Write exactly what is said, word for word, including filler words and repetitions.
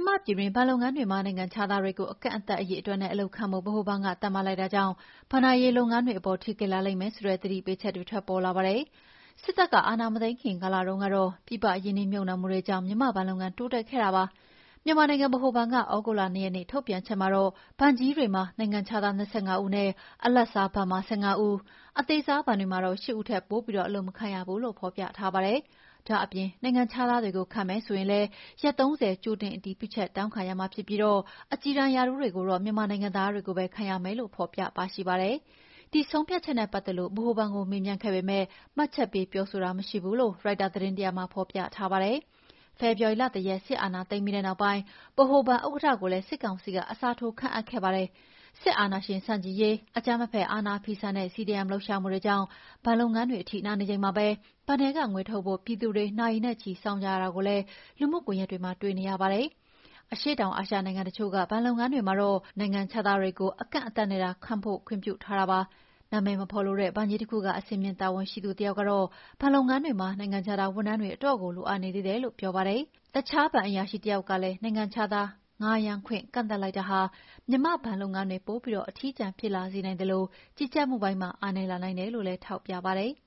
မြန်မာပြည်တွင်းဘဏ်လုပ်ငန်းတွေမှာနိုင်ငံခြားသားတွေကိုအကန့်အသတ်အရေးအတွက်နဲ့အလုပ်ခန့်ဖို့ဗဟိုဘဏ်ကသတ်မှတ်လိုက်တာကြောင့်ဘဏ္ဍာရေးလုပ်ငန်းတွေအပေါ်ထိခိုက်လာလိမ့်မယ်ဆိုတဲ့သတိပေးချက်တွေထွက်ပေါ်လာပါတယ်။စစ်တပ်ကအာဏာမသိမ်းခင်ကာလတုန်းကတော့ပြည်ပရင်းနှီးမြှုပ်နှံမှုတွေကြောင့်မြန်မာဘဏ်လုပ်ငန်းတိုးတက်ခဲ့တာပါ။မြန်မာနိုင်ငံဗဟိုဘဏ်ကသြဂုတ်လ၂ရက်နေ့ထုတ်ပြန်ချက်မှာတော့ဘဏ်ကြီးတွေမှာနိုင်ငံခြားသား၂၅ဦးနဲ့အလတ်စားဘဏ်မှာ၁၅ဦး၊အသေးစားဘဏ်တွေမှာတော့၈ဦးထက်ပိုပြီးအလုပ်မခန့်ရဘူးလို့ဖော်ပြထားပါတယ်။ဒါ့အပြင်နိုင်ငံခြားသားတွေကိုခန့်မယ်ဆိုရင်လည်းရက်၃၀ကြိုတင်အတည်ပြုချက်တောင်းခံရမှာဖြစ်ပြီးအကြီးတန်းရာထူးတွေကိုတော့မြန်မာနိုင်ငံသားတွေကိုပဲခန့်ရမယ်လို့ဖော်ပြပါရှိပါတယ်။ဒီဆုံးဖြတ်ချက်နဲ့ပတ်သက်လို့ဗဟိုဘဏ်ကိုမေးမြန်းခဲ့ပေမဲ့မှတ်ချက်ပေးပြောဆိုတာမရှိဘူးလို့ရိုက်တာသတင်းတရပ်မှာဖော်ပြထားပါတယ်။ဖေဖော်ဝါရီလ၁ရက်စစ်အာဏာသိမ်းပြီးတဲ့နောက်ပိုင်းဗဟိုဘဏ်ဥက္ကဋ္ဌကိုလည်းစစ်ကောင်စီကအစားထိုးခန့်အပ်ခဲ့ပါတယ်။စစ်အာဏာရှင်ဆန့်ကျင်ရေး၊အကြမ်းမဖက်အာဏာဖီဆန်တဲ့ စီဒီအမ် လှုပ်ရှားမှုတွေကြောင့်ဘဏ်လုပ်ငန်းတွေအထိနာနေချိန်မှာပဲဘဏ်ထဲကငွေထုတ်ဖို့ပြည်သူတွေနာရီနဲ့ချီစောင့်ကြရတာကိုလည်းလူမှုကွန်ရက်တွေမှာတွေ့နေရပါတယ်။အရှေ့တောင်အာရှနိုင်ငံတချို့ကဘဏ်လုပ်ငန်းတွေမှာတော့နိုင်ငံခြားသားတွေကိုအကန့်အသတ်နဲ့သာခန့်ဖို့ခွင့်ပြုထားတာပါ။နာမည်မဖော်လိုတဲ့ဘဏ်ကြီးတခုကအဆင့်မြင့်တာဝန်ရှိသူတယောက်ကတော့ဘဏ်လုပ်ငန်းတွေမှာနိုင်ငံခြားသားဝန်ထမ်းတွေအတော့်ကိုလိုအပ်နေသေးတယ်လို့ပြောပါတယ်။တခြားဘဏ်အရာရှိတယောက်ကလည်းနိုင်ငံခြားသားငှားရမ်းခွင့်ကန့်သတ်လိုက်တာဟာမြန်မာ့ဘဏ်လုပ်ငန်းတွေပိုပြီးအထီးကျန်ဖြစ်လာစေနိုင်သလိုကြီးကြပ်မှုပိုင်းမှာအားနည်းလာနိုင်တယ်လို့လည်းထောက်ပြပါတယ်။